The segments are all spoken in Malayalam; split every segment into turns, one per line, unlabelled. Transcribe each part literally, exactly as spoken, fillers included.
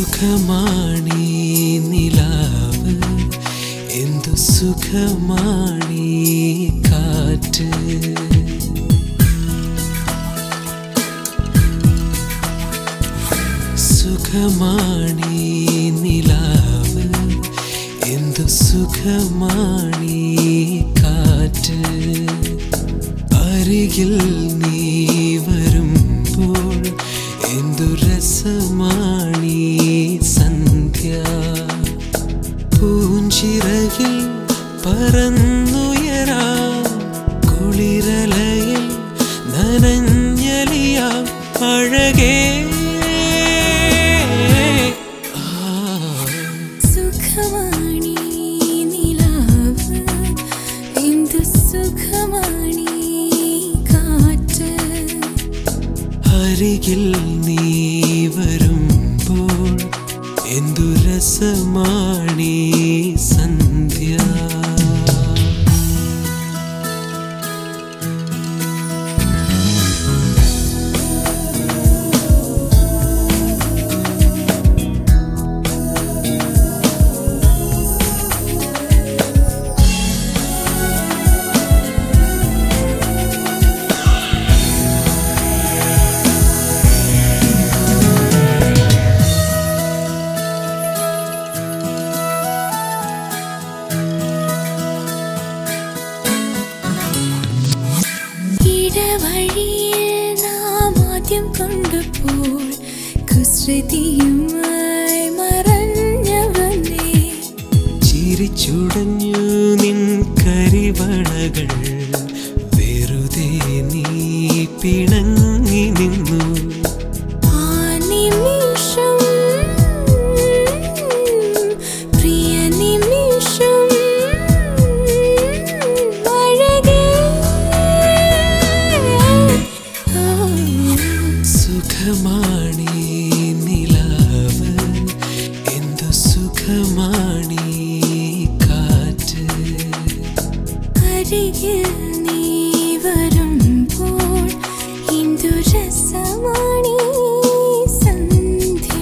സുഖമാണീ നിലാവ്, എന്തു സുഖമാണീ കാറ്റ്. സുഖമാണീ നിലാവ്, എന്തു സുഖമാണീ കാറ്റ്. അരികിൽ നീ വരുമ്പോൾ എന്തു രസമാണീ സന്ധ്യ. പൂഞ്ചിറകിൽ പറന്നുയരാം, കുളിരലയിൽ നനഞ്ഞലിയാം അഴകേ.
സുഖമാണീ നിലാവ്, എന്തു സുഖമാണീ കാറ്റ്.
അരികിൽ നീ വരുമ്പോൾ എന്തു രസമാണീ സന്ധ്യ.
വഴിയിൽ നാം ആദ്യം കൊണ്ടുപോൾ കുസൃതിയുമായി മറഞ്ഞവനേ.
ചിരിച്ചുടഞ്ഞു നിൻ കരിവളകൾ, വെറുതെ നീ പിണങ്ങി നിന്നു.
ആ നിമിഷം പ്രിയ നിമിഷം
സുഖമാണീ നിലാവ്, എന്തു സുഖമാണീ കാറ്റ്.
അരികിൽ നീ വരുമ്പോൾ എന്തു രസമാണീ സന്ധ്യ.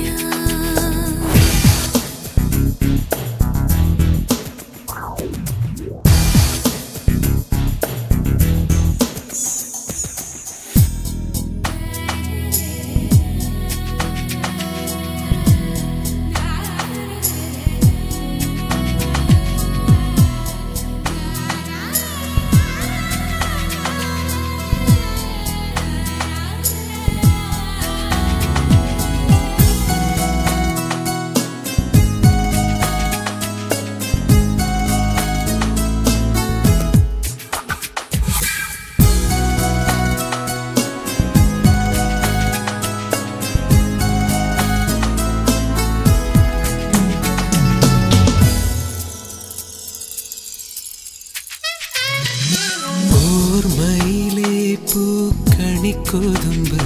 ഓർമ്മയിലെ പൂക്കണിക്കൊതുമ്പ്,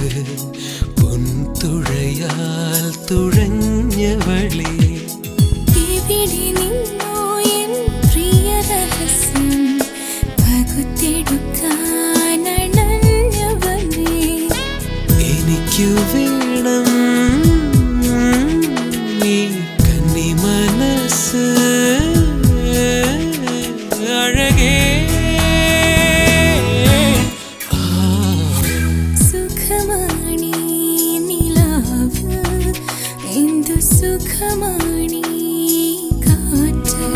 പൊൻതുഴയാൽ തുഴഞ്ഞവളെ.
എവിടെ നിന്നോ എൻ പ്രിയ രഹസ്യം പകുത്തെടുക്കാനണഞ്ഞവനേ.
എനിക്കു വേണം നീ കന്നി മനസ്സ് അഴകേ.
സുഖമാണീ നിലാവ്, എന്തു സുഖമാണീ കാറ്റ്.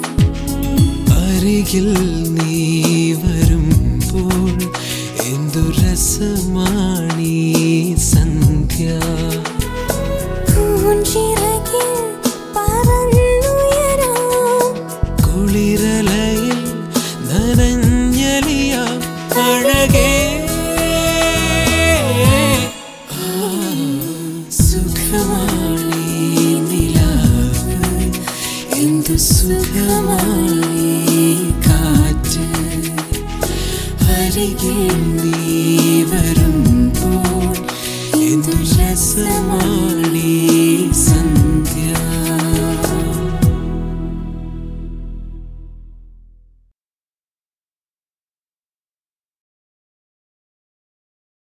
അരികിൽ നീ വരുമ്പോൾ എന്തു രസമാണീ സന്ധ്യ.
പൂഞ്ചിറകിൽ പറന്നുയരാം,
കുളിരലയിൽ നനഞ്ഞലിയാം അഴകേ. സുഖമാണീ നിലാവ്, എന്തു സുഖമാണീ കാറ്റ്. അരികിൽ നീ വരുമ്പോൾ എന്തു രസമാണീ